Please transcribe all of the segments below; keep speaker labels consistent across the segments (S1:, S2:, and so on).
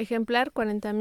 S1: Ejemplar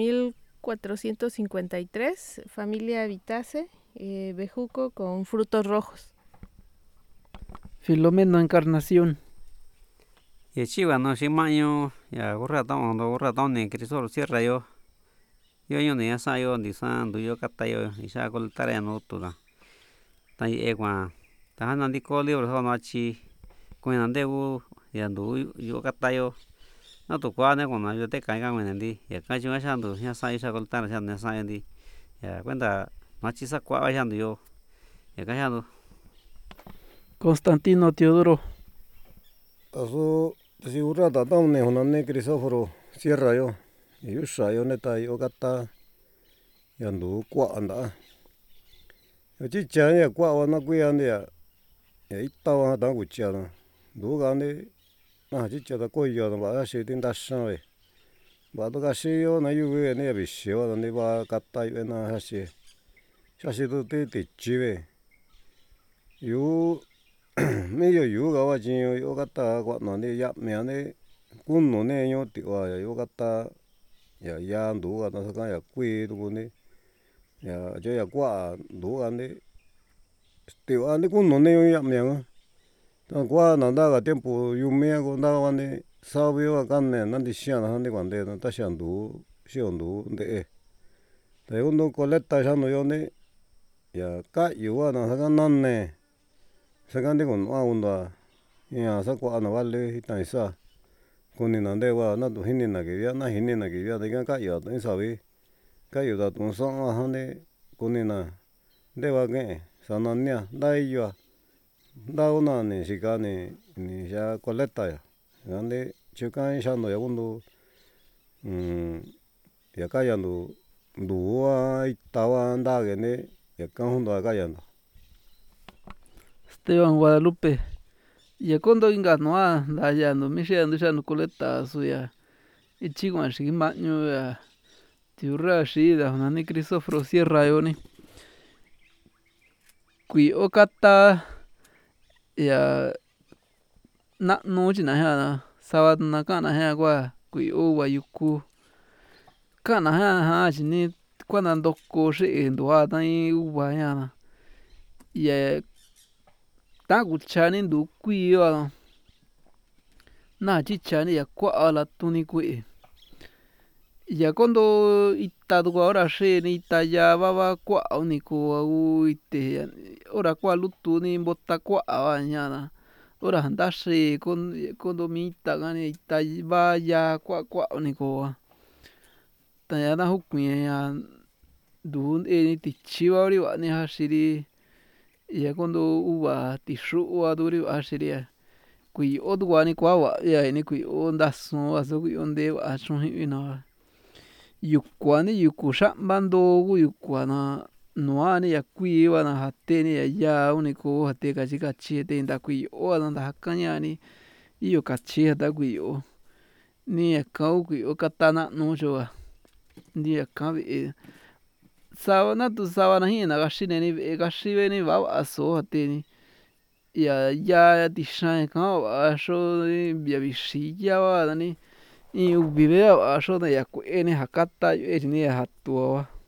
S1: 40.453, familia Vitaceae, bejuco con frutos rojos.
S2: Filomeno Encarnación.
S3: Y chiva no shimaño ya gorra tao ne crisol sierra yo ni asa yo ni san du yo kata yo isa kol tare no tura ta e kwa ta na di ko libro so no chi ko na de u ya du yo kata yo na tu kwa ne con na yo te kai ga nguen di ya ka chu sa du ya sa isa kol tare sa ne sa di ya cuenta ma chi sa kwa ya yo ya ka ya du
S2: Constantino Teodoro.
S4: Aso si urrata taune honanne Crisóforo Sierra yo yusa yo neta yo kata yandu kwa anda yo chicha ya kwa wana kuya ya ita wa ta kucha na du ga ne na chicha ta ko yo ba shi tin da shan we ba to ga shi yo na yu we ne bi shi yo ne ba kata yo na ha shi tu ti chi we yu me yu ga wa jin yo kata kwa no ne ya me ne kun no ne yo ti wa yo kata ya ndu ga na sa ya kui tu ne ya yo ya kwa ndu ga ne ti wa ne kun no ne yo ya me ga ta kwa na da ga tiempo yu me go na wa ne sa bi wa ka ne na di sha na ne kwa de na ta sha ndu de ta yo no coleta sha no yo ne ya ka yu wa na sa ka na ne sa ka de con wa unda ya sa kwa na va le ta sa con ni na de wa na tu hin ni na ge ya na hin ni na ge ya de ka ya ta sa bi ka yu da tu sa ha ne con ni na de wa ge sa na nia da yo da una ne si ka ne ni ya coleta ya ande chu ka sha no ya undu ya ka ya ndu wa ita wa nda ge ne ya ka junto ka ya no
S2: Esteban Guadalupe. Ya kondo inga noa da ya no mi she ndu sha no coleta su ya ichi gua shi ma nyu ya tiurra shi da na ni Crisóforo Sierra yo ni kui o kata ya na nu chi na ya sa na ka na ya gua kui o wa yuku ka na ja chi ni kua na ndoko xi ndua tai uva ya na ya ta kucha ni ndu kui yo na chicha ni ya kua la tu ni ku'e ya kondo ita tu hora xi ni ita ya ba kua ni ko u ite ora kua lutu ni bota kua ba ña na ora nda xi kondo mi ita ka ni ita ba ya kua kua ni ko ta ya na jukui'n ya ndu n'e tichi ba ri ba ni ja xi ri ya kondo uva tixru'ua du ri ba xi ri kui o tua ni kua ba ya ni kui o ndason a so kui o nde ba chujni na yukua ni yuku xa'ma ndo ku yukua na nua ni ya kui ba na ja te ni ya ya uni ko ja te kachi kachi te nda kui o na nda kaña ni iyo kachi ta kui o ni ya ka kui o kata na'nu cho ba ni ya ka be'e sa na tu sa na jina gaxi neni be'e gaxi beni ba so ja te ni ya tixan ka ba xo ya bixi ya ba ni in uvi be ba xo ya ku'e ni ja kata e ni ja tu ba.